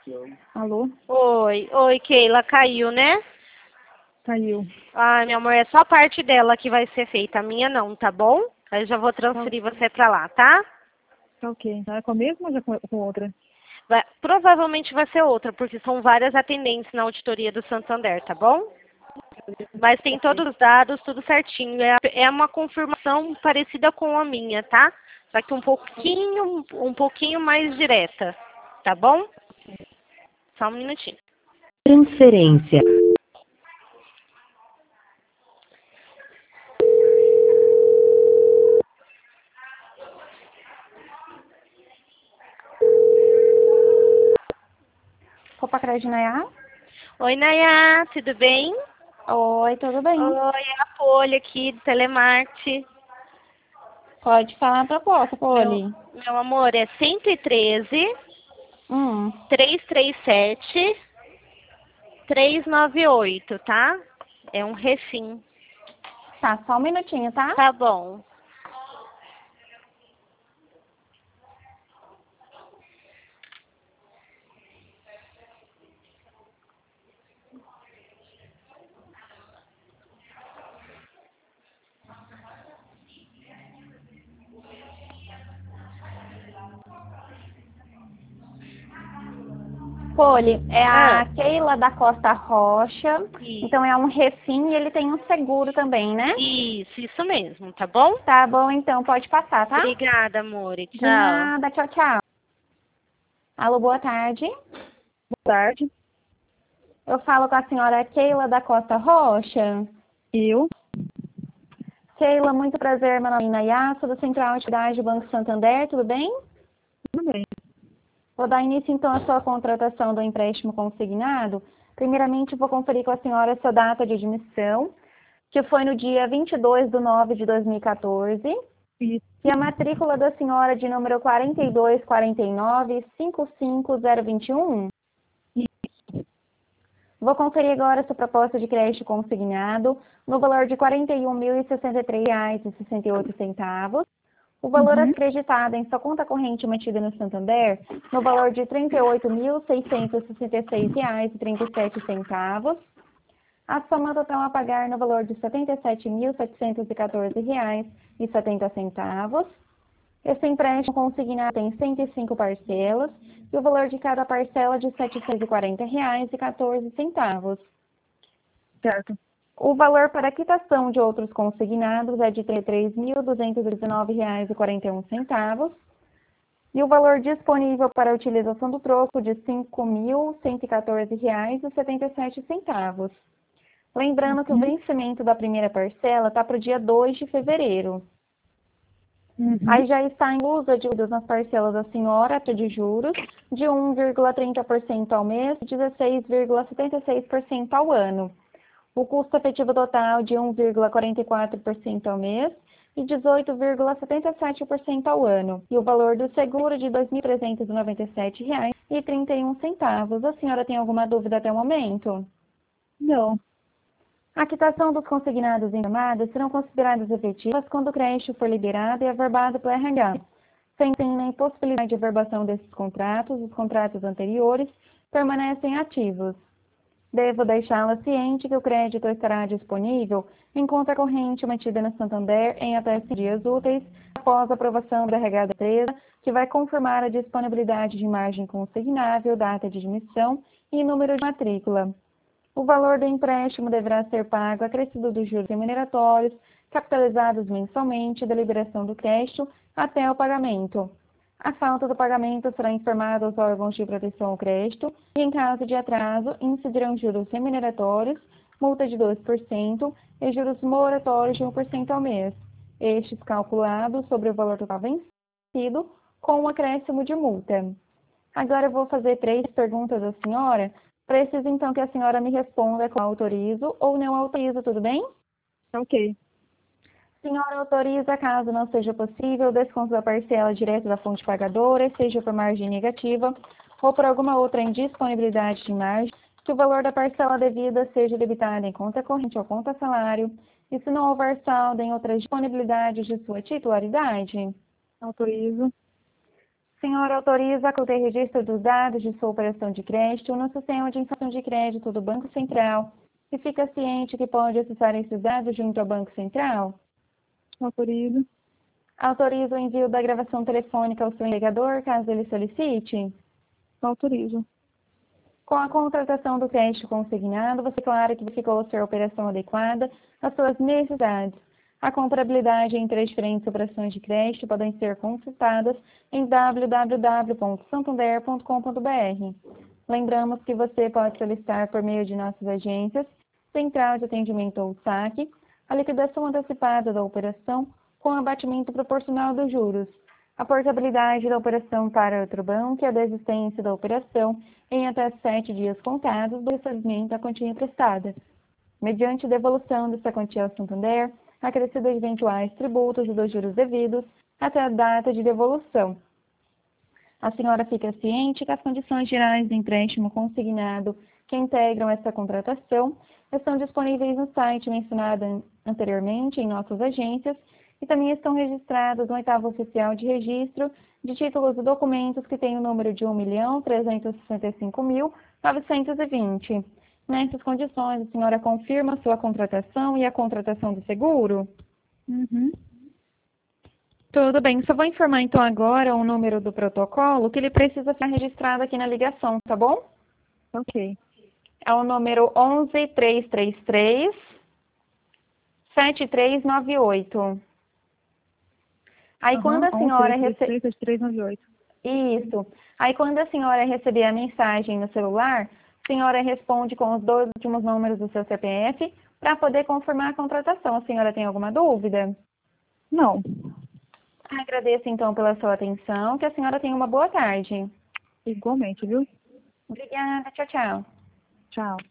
Alô? Oi, Keila, caiu, né? Caiu. Ai, meu amor, é só a parte dela que vai ser feita, a minha não, tá bom? Aí eu já vou transferir você pra lá, tá? Tá ok. Tá com a mesma ou já com outra? Provavelmente vai ser outra, porque são várias atendentes na auditoria do Santander, tá bom? Mas tem todos os dados, tudo certinho. É uma confirmação parecida com a minha, tá? Só que um pouquinho mais direta, tá bom? Só um minutinho. Transferência. Copa Crédito Nayá? Oi, Nayá, tudo bem? Oi, tudo bem? Oi, é a Poli aqui do Telemarketing. Pode falar a proposta, Poli. Meu amor, é 113 Hum, 337 398, tá? É um refim. tá, só um minutinho, tá? Tá bom. Poli, é a Ah, Keila da Costa Rocha. Então é um refim e ele tem um seguro também, né? isso mesmo, tá bom? Tá bom, então pode passar, tá? Obrigada, amor. De Tchau. nada, tchau, tchau. Alô, boa tarde. Boa tarde. Eu falo com a senhora Keila da Costa Rocha. Eu? Keila, muito prazer, meu nome é Nayá, sou da Central Atividade do Banco Santander, tudo bem? Tudo bem. Vou dar início então à sua contratação do empréstimo consignado. Primeiramente, vou conferir com a senhora a sua data de admissão, que foi no dia 22/9/2014, Isso. e a matrícula da senhora de número 4249 55021. Vou conferir agora a sua proposta de crédito consignado no valor de R$ 41.063,68. O valor acreditado em sua conta corrente mantida no Santander no valor de R$ 38.666,37. A soma total a pagar no valor de R$ 77.714,70. Esse empréstimo consignado tem 105 parcelas e o valor de cada parcela de R$ 740,14. Certo. O valor para a quitação de outros consignados é de R$ 33.219,41 e o valor disponível para a utilização do troco de R$ 5.114,77. Lembrando que o vencimento da primeira parcela está para o dia 2 de fevereiro. Aí já está incluso a dívida nas parcelas da senhora, até de juros, de 1,30% ao mês e 16,76% ao ano. O custo efetivo total de 1,44% ao mês e 18,77% ao ano. E o valor do seguro de R$ 2.397,31. A senhora tem alguma dúvida até o momento? Não. A quitação dos consignados informados serão consideradas efetivas quando o crédito for liberado e averbado pelo RH. Sem a impossibilidade de averbação desses contratos, os contratos anteriores permanecem ativos. Devo deixá-la ciente que o crédito estará disponível em conta corrente mantida na Santander em até 5 dias úteis após a aprovação do RH da empresa, que vai confirmar a disponibilidade de margem consignável, data de admissão e número de matrícula. O valor do empréstimo deverá ser pago acrescido dos juros remuneratórios, capitalizados mensalmente da liberação do crédito até o pagamento. A falta do pagamento será informada aos órgãos de proteção ao crédito e, em caso de atraso, incidirão juros remuneratórios, multa de 2% e juros moratórios de 1% ao mês, estes calculados sobre o valor total vencido com um acréscimo de multa. Agora eu vou fazer 3 perguntas à senhora. Preciso então que a senhora me responda com autorizo ou não autorizo, tudo bem? Ok. Senhora autoriza, caso não seja possível, o desconto da parcela direto da fonte pagadora, seja por margem negativa ou por alguma outra indisponibilidade de margem, que o valor da parcela devida seja debitado em conta corrente ou conta salário, e se não houver saldo em outras disponibilidades de sua titularidade. Autorizo. Senhora autoriza a ter registro dos dados de sua operação de crédito no sistema de informação de crédito do Banco Central e fica ciente que pode acessar esses dados junto ao Banco Central? Autorizo. Autoriza o envio da gravação telefônica ao seu empregador, caso ele solicite? Autorizo. Com a contratação do crédito consignado, você declara que ficou ser a operação adequada às suas necessidades. A comparabilidade entre as diferentes operações de crédito podem ser consultadas em www.santander.com.br. Lembramos que você pode solicitar por meio de nossas agências, Central de Atendimento ou SAC, a liquidação antecipada da operação com abatimento proporcional dos juros, a portabilidade da operação para outro banco e a desistência da operação em até 7 dias contados do recebimento da quantia emprestada, mediante devolução dessa quantia ao Santander, acrescido de eventuais tributos e dos juros devidos até a data de devolução. A senhora fica ciente que as condições gerais do empréstimo consignado que integram essa contratação estão disponíveis no site mencionado anteriormente em nossas agências e também estão registrados no oitavo oficial de registro de títulos e documentos que tem o número de 1.365.920. Nessas condições, a senhora confirma a sua contratação e a contratação do seguro? Uhum. Tudo bem, só vou informar então agora o número do protocolo que ele precisa ser registrado aqui na ligação, tá bom? Ok. É o número 11333-7398. Aí quando a senhora receber... 398. Isso. Aí quando a senhora receber a mensagem no celular, a senhora responde com os 2 últimos números do seu CPF para poder confirmar a contratação. A senhora tem alguma dúvida? Não. Agradeço então pela sua atenção. Que a senhora tenha uma boa tarde. Igualmente, viu? Obrigada. Tchau, tchau. Tchau.